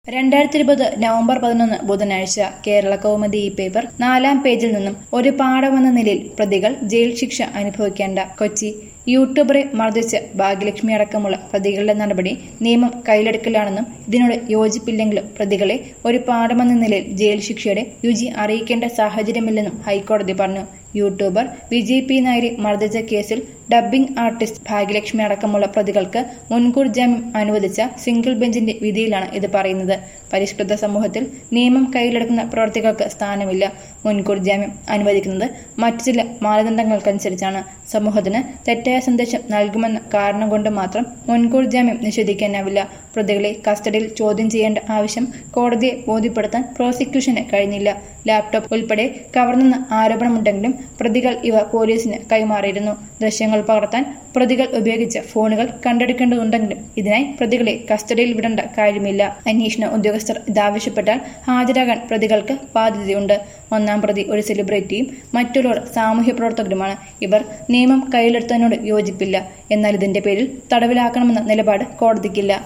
2020 November 11 ബുധനാഴ്ച കേരള കൗമുദി ഈ paper 4-ാം പേജിൽ നിന്നും ഒരു പാഠമെന്ന നിലയിൽ പ്രതികൾ ജയിൽ ശിക്ഷ അനുഭവിക്കേണ്ട. കൊച്ചി യൂട്യൂബറെ മർദ്ദിച്ച് ഭാഗ്യലക്ഷ്മി അടക്കമുള്ള പ്രതികളുടെ നടപടി നിയമം കയ്യിലെടുക്കലാണെന്നും ഇതിനോട് യോജിപ്പില്ലെങ്കിലും പ്രതികളെ ഒരു പാഠമെന്ന നിലയിൽ ജയിൽ ശിക്ഷയുടെ രുചി അറിയിക്കേണ്ട സാഹചര്യമില്ലെന്നും ഹൈക്കോടതി പറഞ്ഞു. യൂട്യൂബർ വിജയ് പി നായരെ മർദ്ദിച്ച കേസിൽ ഡബ്ബിംഗ് ആർട്ടിസ്റ്റ് ഭാഗ്യലക്ഷ്മി അടക്കമുള്ള പ്രതികൾക്ക് മുൻകൂർ ജാമ്യം അനുവദിച്ച സിംഗിൾ ബെഞ്ചിന്റെ വിധിയിലാണ് ഇത് പറയുന്നത്. പരിഷ്കൃത സമൂഹത്തിൽ നിയമം കയ്യിലെടുക്കുന്ന പ്രവർത്തികൾക്ക് സ്ഥാനമില്ല. മുൻകൂർ ജാമ്യം അനുവദിക്കുന്നത് മറ്റു ചില മാനദണ്ഡങ്ങൾക്കനുസരിച്ചാണ്. സമൂഹത്തിന് തെറ്റായ സന്ദേശം നൽകുമെന്ന കാരണം കൊണ്ട് മാത്രം മുൻകൂർ ജാമ്യം നിഷേധിക്കാനാവില്ല. പ്രതികളെ കസ്റ്റഡിയിൽ ചോദ്യം ചെയ്യേണ്ട ആവശ്യം കോടതിയെ ബോധ്യപ്പെടുത്താൻ പ്രോസിക്യൂഷന് കഴിഞ്ഞില്ല. ലാപ്ടോപ്പ് ഉൾപ്പെടെ കവർന്നെന്ന ആരോപണമുണ്ടെങ്കിലും പ്രതികൾ ഇവ പോലീസിന് കൈമാറിയിരുന്നു. ദൃശ്യങ്ങൾ പകർത്താൻ പ്രതികൾ ഉപയോഗിച്ച ഫോണുകൾ കണ്ടെടുക്കേണ്ടതുണ്ടെങ്കിലും ഇതിനായി പ്രതികളെ കസ്റ്റഡിയിൽ വിടേണ്ട കാര്യമില്ല. അന്വേഷണ ഉദ്യോഗസ്ഥർ ഇതാവശ്യപ്പെട്ടാൽ ഹാജരാകാൻ പ്രതികൾക്ക് ബാധ്യതയുണ്ട്. ഒന്നാം പ്രതി ഒരു സെലിബ്രിറ്റിയും മറ്റുള്ളവർ സാമൂഹ്യ പ്രവർത്തകരുമാണ്. ഇവർ നിയമം കയ്യിലെടുത്തതിനോട് യോജിപ്പില്ല. എന്നാൽ ഇതിന്റെ പേരിൽ തടവിലാക്കണമെന്ന നിലപാട് കോടതിക്കില്ല.